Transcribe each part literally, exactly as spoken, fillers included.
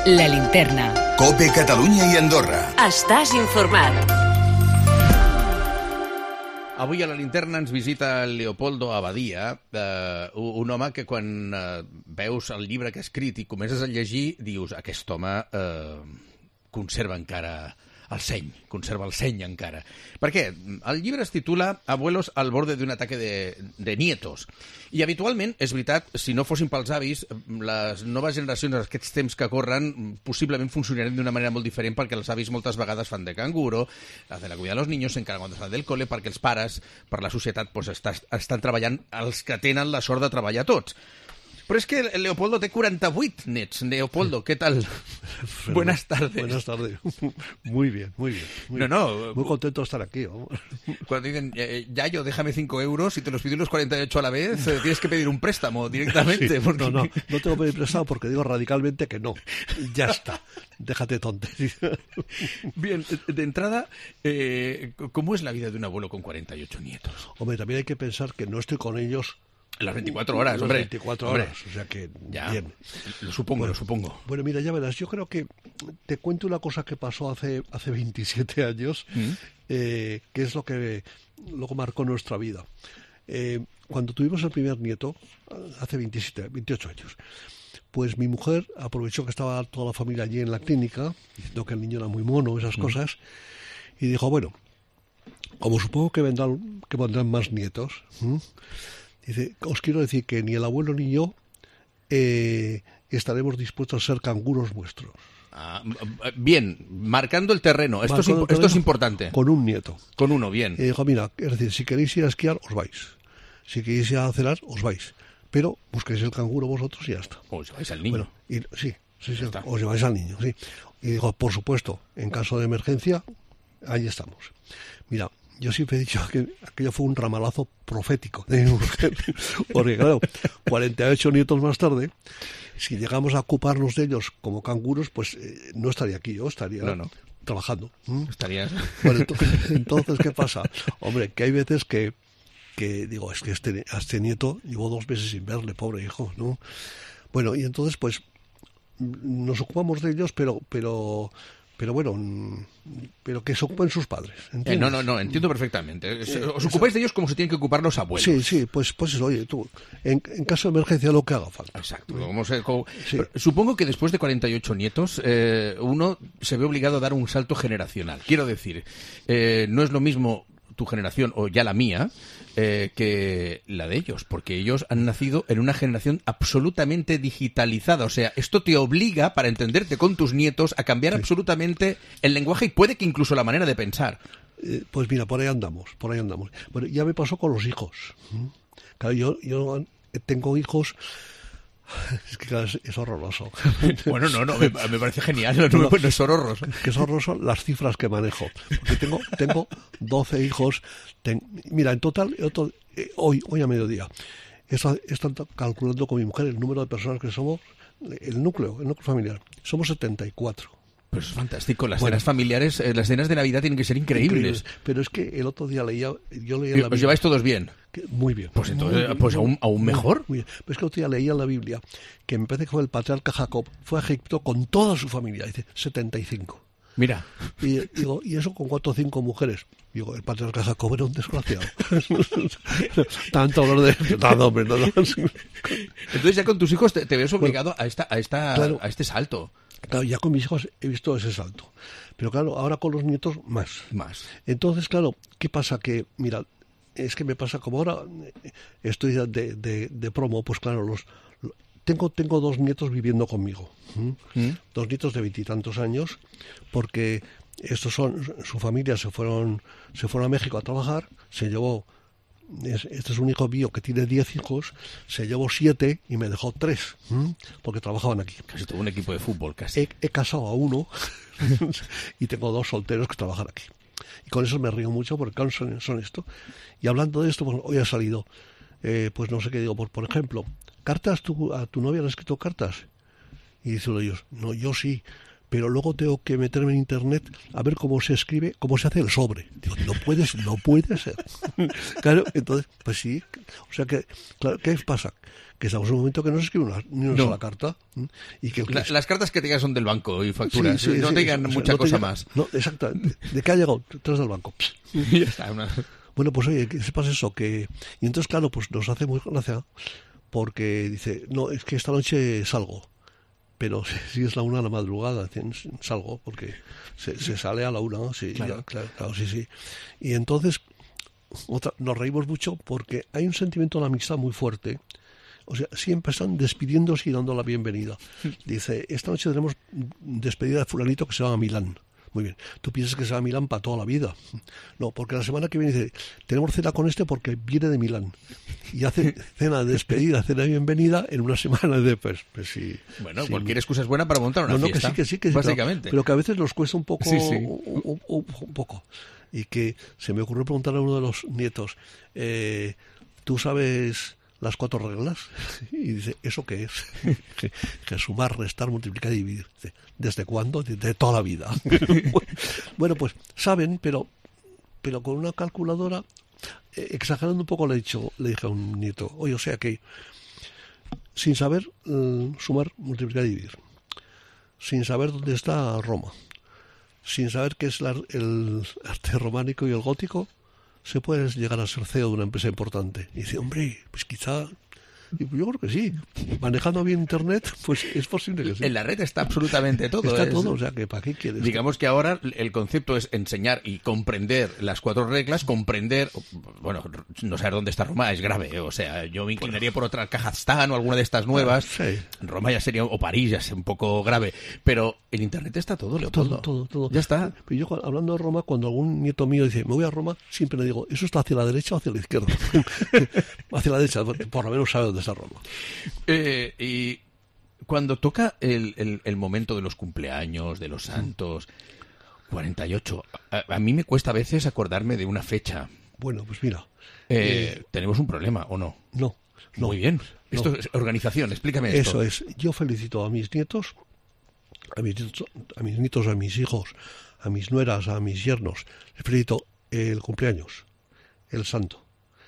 La Linterna. COPE Catalunya i Andorra. Estàs informat. Avui a La Linterna ens visita el Leopoldo Abadia, eh, un home que quan eh, veus el llibre que ha escrit i comences a llegir, dius, aquest home eh, conserva encara el seny, conserva el seny encara. Per què? El llibre es titula Abuelos al borde d'un ataque de, de nietos. I habitualment, és veritat, si no fossin pels avis, les noves generacions, aquests temps que corren, possiblement funcionarien d'una manera molt diferent, perquè els avis moltes vegades fan de canguro, hacen la cuida dels niños, s'encarreguen cuando salen del cole, perquè els pares, per la societat, pues, està, estan treballant els que tenen la sort de treballar tots. Pero es que Leopoldo té quaranta-vuit nets. Leopoldo, ¿qué tal? Buenas tardes. Buenas tardes. Muy bien, muy bien. Muy no, no. Muy contento de estar aquí. ¿No? Cuando dicen, eh, Yayo, déjame cinco euros, y te los pido los cuarenta y ocho a la vez, eh, tienes que pedir un préstamo directamente. Sí, porque... No, no, no tengo que pedir préstamo porque digo radicalmente que no. Ya está. Déjate tonterías. Bien, de entrada, eh, ¿cómo es la vida de un abuelo con cuarenta y ocho nietos? Hombre, también hay que pensar que no estoy con ellos las veinticuatro horas, hombre. Las veinticuatro hombre. horas, o sea que ya, bien. Lo supongo, bueno, lo supongo. Bueno, mira, ya verás, yo creo que te cuento una cosa que pasó hace hace veintisiete años, ¿Mm? eh, que es lo que luego marcó nuestra vida. Eh, cuando tuvimos el primer nieto, hace veintisiete, veintiocho años, pues mi mujer aprovechó que estaba toda la familia allí en la clínica, diciendo que el niño era muy mono, esas ¿Mm? cosas, y dijo, bueno, como supongo que vendrán, que vendrán más nietos, ¿Mm? dice, os quiero decir que ni el abuelo ni yo eh, estaremos dispuestos a ser canguros vuestros. Ah, bien, marcando el terreno. Esto, es, imp- esto es importante. Con un nieto. Con uno, bien. Y dijo, mira, es decir, si queréis ir a esquiar, os vais. Si queréis ir a cenar, os vais. Pero busquéis el canguro vosotros y ya está. O os lleváis al niño. Bueno, y, sí, sí, sí, os lleváis al niño, sí. Y dijo, por supuesto, en caso de emergencia, ahí estamos. Mira, yo siempre he dicho que aquello fue un ramalazo profético de mi mujer, porque claro, cuarenta y ocho nietos más tarde, si llegamos a ocuparnos de ellos como canguros, pues eh, no estaría aquí yo, estaría no, no. trabajando. ¿Mm? Estarías... Bueno, entonces, entonces, ¿qué pasa? Hombre, que hay veces que, que digo, es que este, a este nieto llevo dos meses sin verle, pobre hijo, ¿no? Bueno, y entonces, pues, nos ocupamos de ellos, pero... pero Pero bueno, pero que se ocupen sus padres. Eh, no, no, no, entiendo perfectamente. Os eh, ocupáis de ellos como se tienen que ocupar los abuelos. Sí, sí, pues, pues eso, oye, tú, en, en caso de emergencia lo que haga falta. Exacto. Como se, como... Sí. Supongo que después de cuarenta y ocho nietos, eh, uno se ve obligado a dar un salto generacional. Quiero decir, eh, no es lo mismo tu generación, o ya la mía, eh, que la de ellos, porque ellos han nacido en una generación absolutamente digitalizada. O sea, esto te obliga, para entenderte con tus nietos, a cambiar sí. absolutamente el lenguaje y puede que incluso la manera de pensar. Eh, pues mira, por ahí andamos, por ahí andamos. Bueno, ya me pasó con los hijos. Claro, yo, yo tengo hijos... Es que claro, es, es horroroso. Bueno, no, no, me, me parece genial. No, no, no es horroroso. Que es horroroso las cifras que manejo. Porque tengo, tengo doce hijos. Ten, mira, en total, otro, eh, hoy, hoy a mediodía, están está calculando con mi mujer el número de personas que somos, el núcleo, el núcleo familiar. Somos setenta y cuatro. Pues es fantástico. Las bueno, cenas familiares, eh, las cenas de Navidad tienen que ser increíbles. increíbles. Pero es que el otro día leía, yo leía ¿Y la ¿Os lleváis todos bien? Que, muy bien. Pues entonces, muy, pues muy, aún, aún mejor. Muy bien. Pero es que otro día leía en la Biblia que me parece que fue el patriarca Jacob, fue a Egipto con toda su familia, dice, setenta y cinco. Mira. Y digo, ¿y eso con cuatro o cinco mujeres? Digo, el patriarca Jacob era un desgraciado. Tanto hablar de... No, hombre, no, no. Entonces ya con tus hijos te, te ves obligado bueno, a esta, a esta, claro, a este salto. Claro, ya con mis hijos he visto ese salto. Pero claro, ahora con los nietos, más. Más. Entonces, claro, ¿qué pasa? Que, mira, es que me pasa como ahora estoy de, de, de promo, pues claro, los... Tengo, tengo dos nietos viviendo conmigo, ¿Mm? ¿Mm? dos nietos de veintitantos años, porque estos son, su familia se fueron, se fueron a México a trabajar, se llevó, es, este es un hijo mío que tiene diez hijos, se llevó siete y me dejó tres, ¿Mm? porque trabajaban aquí. Casi todo un equipo de fútbol, casi. He, he casado a uno y tengo dos solteros que trabajan aquí. Y con eso me río mucho porque claro, son, son esto. Y hablando de esto, pues hoy ha salido, eh, pues no sé qué digo, por, por ejemplo... ¿Cartas? ¿Tú, ¿A tu novia le has escrito cartas? Y dicen ellos, no, yo sí, pero luego tengo que meterme en internet a ver cómo se escribe, cómo se hace el sobre. Digo, no puedes, no puede ser. Claro, entonces, pues sí. O sea que, claro, ¿qué pasa? Que estamos en un momento que no se escribe una, ni una no. sola carta. Y que, La, las cartas que te llegan son del banco y facturas, sí, sí, no sí, te digan sí, mucha o sea, no cosa llega, más. No, exactamente. ¿De qué ha llegado? Tras del banco. Ya está, una... Bueno, pues oye, que sepas eso, que... Y entonces, claro, pues nos hace muy gracia, porque dice, no, es que esta noche salgo. Pero si es la una de la madrugada, salgo, porque se, se sale a la una, ¿no? Sí, claro. Ya, claro, claro, sí, sí. Y entonces, otra, nos reímos mucho porque hay un sentimiento de la amistad muy fuerte. O sea, siempre están despidiéndose y dando la bienvenida. Dice, esta noche tenemos despedida de fulanito que se va a Milán. Muy bien. Tú piensas que se va a Milán para toda la vida. No, porque la semana que viene dice, tenemos cena con este porque viene de Milán. Y hace cena de despedida, cena de bienvenida en una semana después. Pues sí. Bueno, sí. cualquier excusa es buena para montar una no, no, fiesta. Que sí, que sí, que sí. Básicamente. Pero, pero que a veces nos cuesta un poco, sí, sí. Un, un, un poco. Y que se me ocurrió preguntarle a uno de los nietos, eh, ¿tú sabes las cuatro reglas? Y dice, ¿eso qué es? que, que sumar, restar, multiplicar y dividir. Dice, ¿desde cuándo? De toda la vida. Bueno, pues saben, pero pero con una calculadora, eh, exagerando un poco, le he dicho, le dije a un nieto, oye, o sea que sin saber eh, sumar, multiplicar y dividir, sin saber dónde está Roma, sin saber qué es la, el arte románico y el gótico, se puede llegar a ser C E O de una empresa importante. Y dice, hombre, pues quizá... Y yo creo que sí. Manejando bien Internet, pues es posible que sí. En la red está absolutamente todo. Está es, todo, o sea, que ¿para qué quieres? Digamos que ahora el concepto es enseñar y comprender las cuatro reglas, comprender... Bueno, no saber dónde está Roma es grave, o sea, yo me inclinaría bueno. por otra, Kazajstán o alguna de estas nuevas. Sí. Roma ya sería, o París ya es un poco grave, pero en Internet está todo, Leopoldo. Todo, todo, todo. Ya está. Pero yo, hablando de Roma, cuando algún nieto mío dice, me voy a Roma, siempre le digo, ¿eso está hacia la derecha o hacia la izquierda? Hacia la derecha, por lo menos sabe dónde está Roma. Eh, y cuando toca el, el, el momento de los cumpleaños, de los santos, cuarenta y ocho, a, a mí me cuesta a veces acordarme de una fecha. Bueno, pues mira. Eh, eh, ¿Tenemos un problema o no? No. no Muy bien. Esto no. es organización, explícame esto. Eso es. Yo felicito a mis nietos, a mis nietos, a mis nietos, a mis hijos, a mis nueras, a mis yernos. Les felicito el cumpleaños, el santo.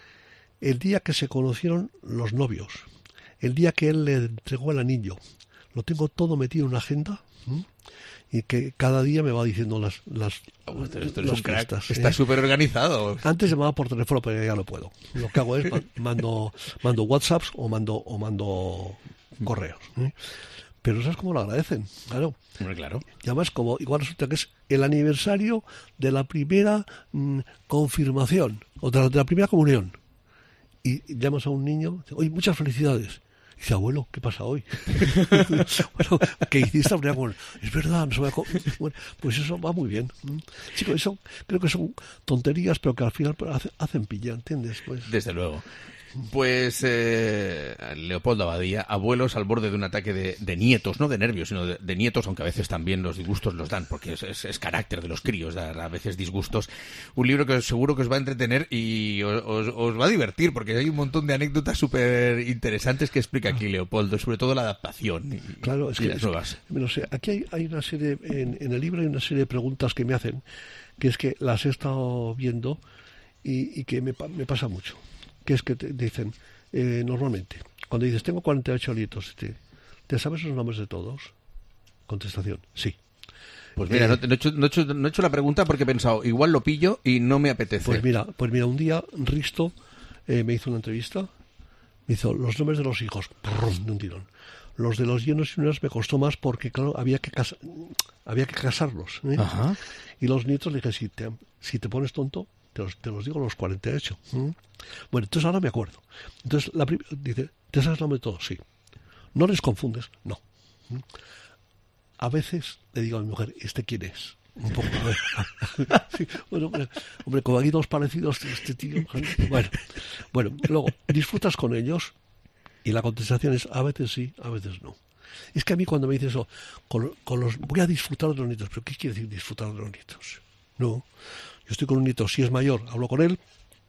El día que se conocieron los novios. El día que él le entregó el anillo, lo tengo todo metido en una agenda, ¿m? Y que cada día me va diciendo las las, oh, esto es las un crack. fiestas. Está ¿eh? súper organizado. Antes llamaba por teléfono, pero ya no puedo. Lo que hago es mando mando WhatsApps o mando o mando correos. ¿eh? Pero ¿sabes cómo lo agradecen? Claro. Hombre, claro. Y además, como igual resulta que es el aniversario de la primera mmm, confirmación o de la, de la primera comunión. Y llamas a un niño, oye, muchas felicidades. Y dice, abuelo, ¿qué pasa hoy? Bueno, ¿qué hiciste? Es verdad, no se me ha... Bueno, pues eso va muy bien. Chico, eso creo que son tonterías, pero que al final hacen pilla, ¿entiendes? Pues... Desde luego. Pues eh, Leopoldo Abadía, abuelos al borde de un ataque de, de nietos, no de nervios, sino de, de nietos, aunque a veces también los disgustos los dan, porque es, es, es carácter de los críos dar a veces disgustos. Un libro que seguro que os va a entretener y os, os, os va a divertir, porque hay un montón de anécdotas súper interesantes que explica aquí Leopoldo, sobre todo la adaptación y, claro, es y que, las nuevas. No sé, aquí hay, hay una serie, en, en el libro hay una serie de preguntas que me hacen, que es que las he estado viendo y, y que me, me pasa mucho. Que es que te dicen, eh, normalmente, cuando dices, tengo cuarenta y ocho nietos, ¿te, ¿te sabes los nombres de todos? Contestación, sí. Pues mira, eh, no, no, he hecho, no, he hecho, no he hecho la pregunta porque he pensado, igual lo pillo y no me apetece. Pues mira, pues mira un día Risto eh, me hizo una entrevista, me hizo los nombres de los hijos, de un tirón. Los de los yernos y nueras me costó más porque, claro, había que, casa, había que casarlos. ¿eh? Ajá. Y los nietos le dije, si te, si te pones tonto, Te los, te los digo los cuarenta y ocho. ¿Mm? Bueno, entonces ahora me acuerdo. Entonces, la prim- dice, ¿te sabes el nombre de todos? Sí. ¿No les confundes? No. ¿Mm? A veces le digo a mi mujer, ¿este quién es? Un poco, a ver. Sí, bueno, hombre, hombre, como aquí dos parecidos, este tío. Bueno, bueno, luego, ¿disfrutas con ellos? Y la contestación es, a veces sí, a veces no. Es que a mí cuando me dice eso, con, con los, voy a disfrutar de los nietos, ¿pero qué quiere decir disfrutar de los nietos? No. Yo estoy con un nieto, si es mayor, hablo con él.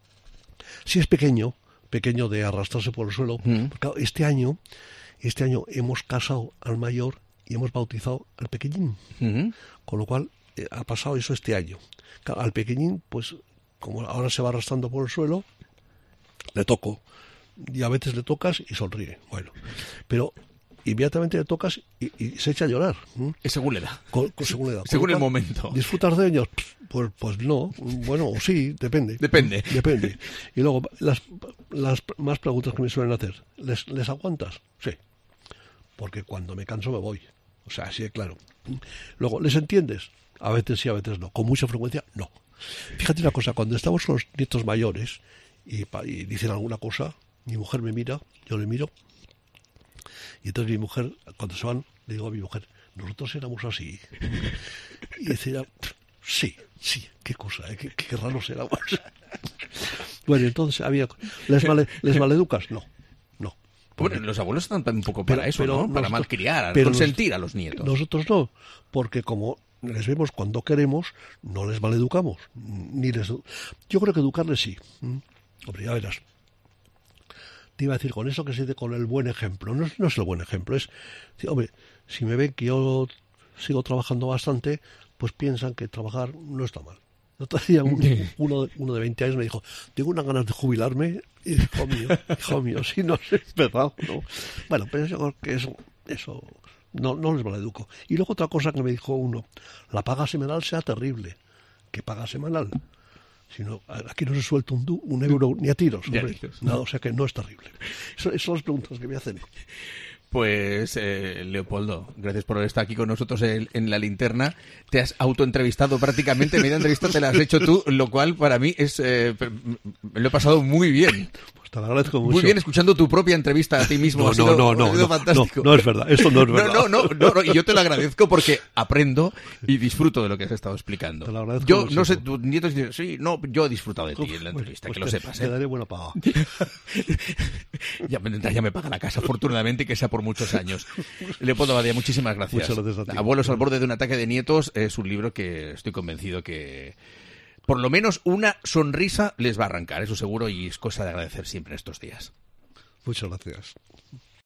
Si es pequeño, pequeño de arrastrarse por el suelo. Mm. Porque este año, este año hemos casado al mayor y hemos bautizado al pequeñín. Uh-huh. Con lo cual, eh, ha pasado eso este año. Claro, al pequeñín, pues, como ahora se va arrastrando por el suelo, le toco. Y a veces le tocas y sonríe. Bueno, pero inmediatamente le tocas y, y se echa a llorar. ¿Mm? Es según la edad. Con, con, según la edad. Según Con el cual, momento. ¿Disfrutas de ellos? Pues, pues no. Bueno, sí, depende. Depende. Depende. Y luego, las, las más preguntas que me suelen hacer. ¿Les, ¿Les aguantas? Sí. Porque cuando me canso me voy. O sea, así de claro. Luego, ¿les entiendes? A veces sí, a veces no. Con mucha frecuencia, no. Fíjate una cosa, cuando estamos con los nietos mayores y, y dicen alguna cosa, mi mujer me mira, yo le miro, y entonces mi mujer, cuando se van, le digo a mi mujer, nosotros éramos así. Y decía, sí, sí, qué cosa, ¿eh? qué, qué raros éramos. Bueno, entonces había... ¿Les, male, ¿les maleducas? No, no. Bueno, los abuelos están un poco para pero, eso, pero ¿no? nosotros, Para malcriar, pero consentir a los nietos. Nosotros no, porque como les vemos cuando queremos, no les maleducamos. Ni les... Yo creo que educarles sí. ¿Mm? Hombre, ya verás. Te iba a decir, con eso que se dice con el buen ejemplo. No, no es el buen ejemplo, es... Hombre, si me ven que yo sigo trabajando bastante, pues piensan que trabajar no está mal. Otro día un, uno, uno de veinte años me dijo, tengo unas ganas de jubilarme. Y hijo mío, hijo mío, sí, no sé, es verdad, ¿no? Bueno, pero yo creo que eso, eso no, no les maleduco. Y luego otra cosa que me dijo uno, la paga semanal sea terrible. ¿Qué paga semanal? Si no, aquí no se suelta un, du, un euro ni a tiros, hombre. Nada, o sea que no es terrible. Eso, esas son las preguntas que me hacen. Pues, eh, Leopoldo, gracias por estar aquí con nosotros en, en La Linterna. Te has autoentrevistado prácticamente, media entrevista te la has hecho tú, lo cual para mí es... Eh, me lo he pasado muy bien. Pues te lo agradezco mucho. Muy bien, escuchando tu propia entrevista a ti mismo. No, ha sido, no, no, ha sido no, fantástico. No, no es verdad, esto no es verdad. No, no, no, no, no, y yo te lo agradezco porque aprendo y disfruto de lo que has estado explicando. Te lo agradezco yo, mucho. no sé, tus nietos dicen, sí, no, yo he disfrutado de ti en la entrevista, pues que te, lo sepas. Te ¿eh? daré buena paga. ya, ya me paga la casa, afortunadamente, y que sea por muchos años. Leopoldo Abadía, muchísimas gracias. Muchas gracias a ti. Abuelos al borde de un ataque de nietos es un libro que estoy convencido que por lo menos una sonrisa les va a arrancar, eso seguro, y es cosa de agradecer siempre estos días. Muchas gracias.